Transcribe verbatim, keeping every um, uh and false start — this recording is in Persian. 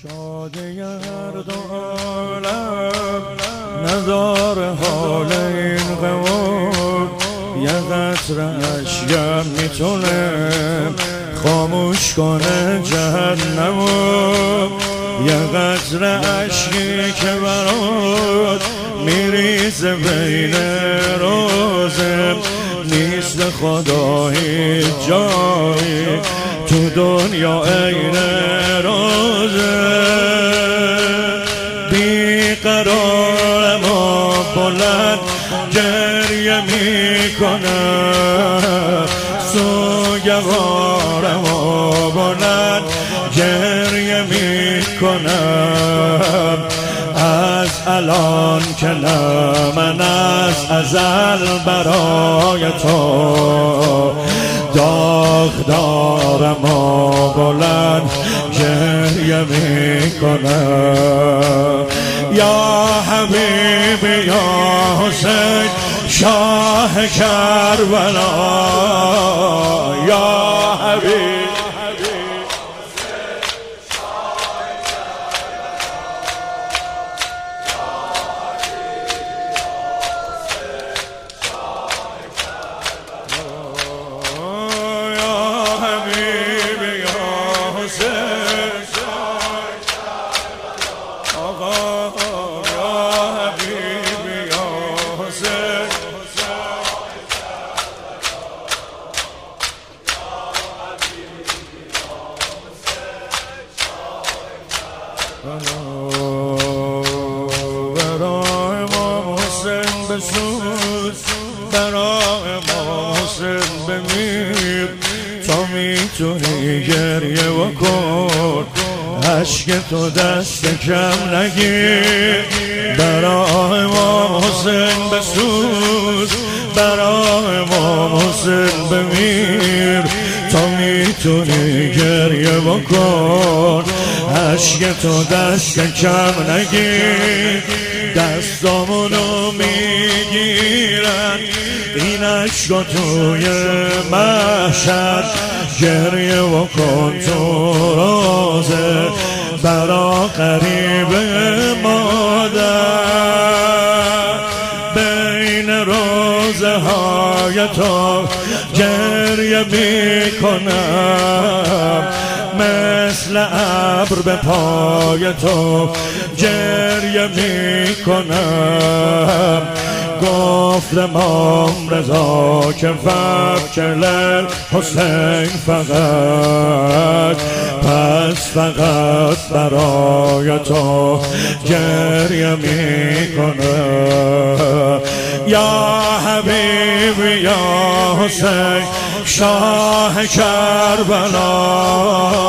شاده هر دو عالم نظار حال این قوم، یه قطر اشکم میتونه خاموش کنه جهنمو. یه قطر اشکی که برات میریزه بین روزه، نیست خدا هیچ جایی تو دنیا عین روزه. بیقرارم و بلند گریه میکنم، سوگوارم و بلند گریه میکنم. از الان که نه من از ازل برای تو داغ دارم و بلند گریه میکنم. یا حبیبی یا حسین شاه کربلا، یا حبیب برای ما حسین بسوز، برای ما حسین بمیر. تا میتونی گریه بکن، عشق تو دست کم نگیر. برای ما حسین بسوز، برای ما حسین بمیر. تا میتونی گریه بکن، عشق تو دست کم نگیر. دستامونو میگیرن این عشق توی محشر، گریه بکن تو روزه برا قریب مادر. بین روزه های تو گریه میکنم، مثل ابر به پای تو گریه میکنم. گفت امام رضا که فبکل حسین فقط، پس فقط برای تو گریه میکنم. یا حبیبی یا حسین شاه کربلا،